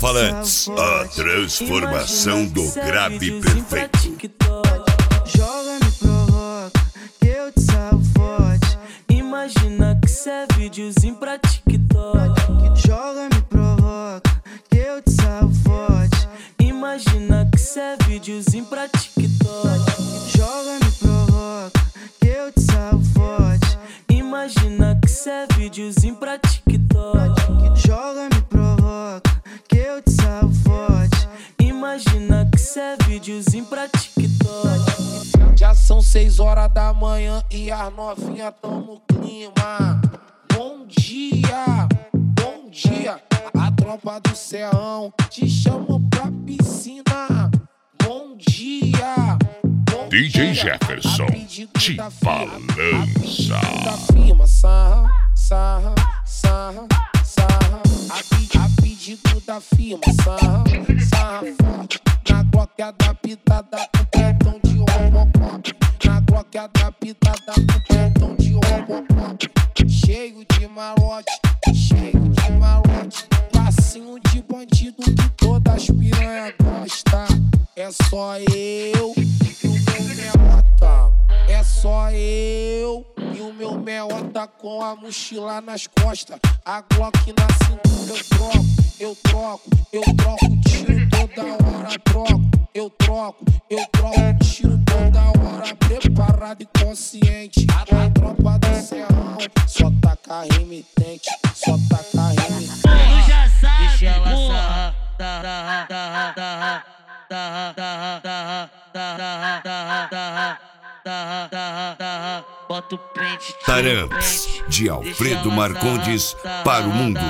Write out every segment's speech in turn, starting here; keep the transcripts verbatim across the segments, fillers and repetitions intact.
Alto-falantes, a transformação do grave perfeito. Joga, me provoca, que eu te salvo forte. Imagina que cê é videozinho pra TikTok. Joga, me provoca, que eu te salvo forte. Imagina que cê é videozinho pra TikTok. Joga, me provoca, que eu te salvo forte. Imagina que cê é videozinho pra TikTok. Joga, me provoca, que eu te salvo forte. Imagina que cê é videozinho pra TikTok. Já são seis horas da manhã e as novinhas tão no clima. Bom dia, bom dia. A tropa do Serrão te chama pra piscina. Bom dia, bom D J dia. Jefferson te balança. Da firma, sarra, sarra, sarra, sarra. A, pedi, a pedido da firma, sarra, sarra forte. Na Glock adaptada com petão de Robocop. Na Glock adaptada com petão de Robocop. Cheio de malote, cheio de malote. Passinho de bandido que todas as piranha gosta. É só eu e o meu meota. É só eu e o meu meota com a mochila nas costas. A Glock na cintura eu troco, eu troco, eu troco tiro toda hora, troco, eu troco, eu troco tiro toda hora, preparado e consciente. A tropa do Serrão só taca remitente, só taca remitente. Tu já sabe, deixa ela sarrar, sarrar, sarrar, sarrar, sarrar, sarrar, sarrar, sarrar, sarrar, sarrar, sarrar. Bota o pente, Taramps, de Alfredo Marcondes para o mundo.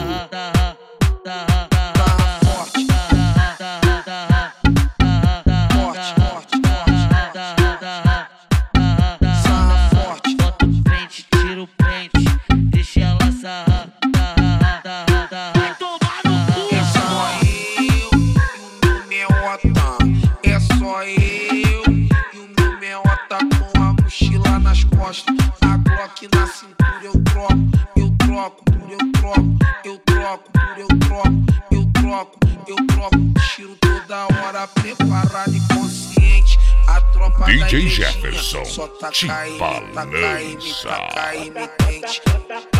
A Glock na cintura eu troco, eu troco, eu troco, eu troco, eu troco, eu troco, eu troco, tiro toda hora, preparado e consciente. A tropa D J da Jefferson só tá te caindo, tá caindo, balança. tá caindo,